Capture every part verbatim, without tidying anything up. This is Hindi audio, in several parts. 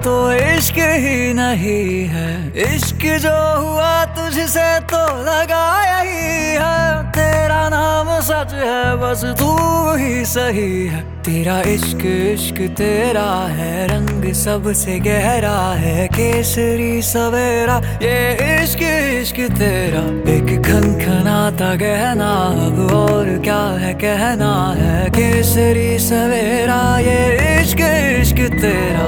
तो इश्क ही नहीं है। इश्क जो हुआ तुझसे तो लगा यही है। तेरा नाम सच है, बस तू ही सही है। तेरा इश्क इश्क तेरा है, रंग सबसे गहरा है। केसरी सवेरा ये इश्क इश्क तेरा, एक खनखनाता गहना अब और क्या है कहना है। केसरी सवेरा ये इश्क इश्क तेरा।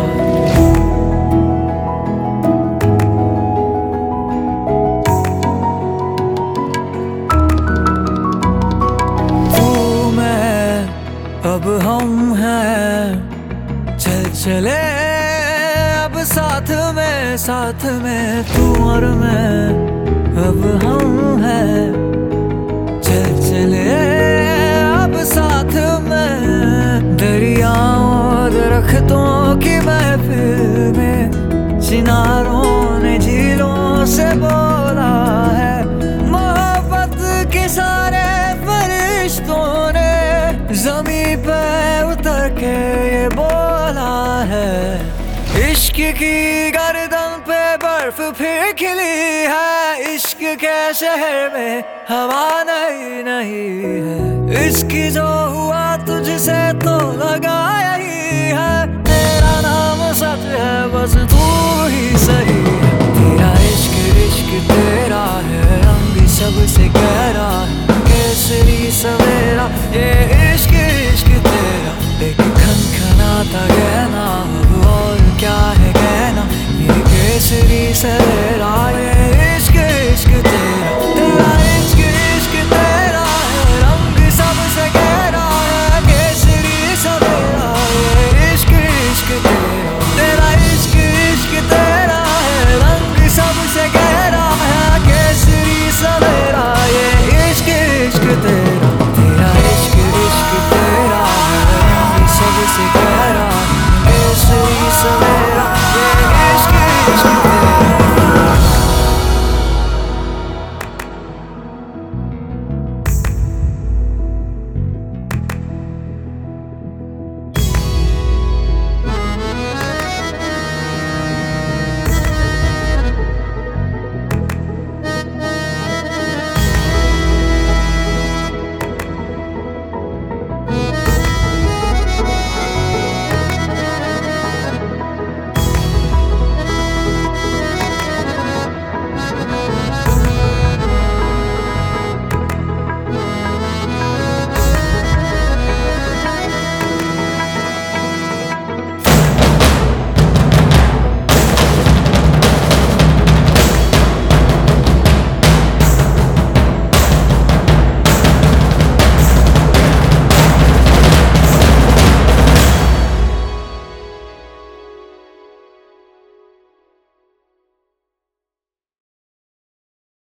अब हम हैं, चल चले अब साथ में साथ में तू और मैं। अब हम हैं, चल चले अब साथ में। दरियाओं दरख्तों की महफिल में, चिनारों ने झीलों से बोला है। मोहब्बत के सारे फरिश्तों ने ज़मीं पे उतर के ये बोला है। इश्क की गर्दन पे बर्फ फिर खिली है। इश्क के शहर में हवा नहीं नहीं है। इश्क जो हुआ तुझसे तो लगा यही है। तेरा नाम सच है, बस तू ही सही है।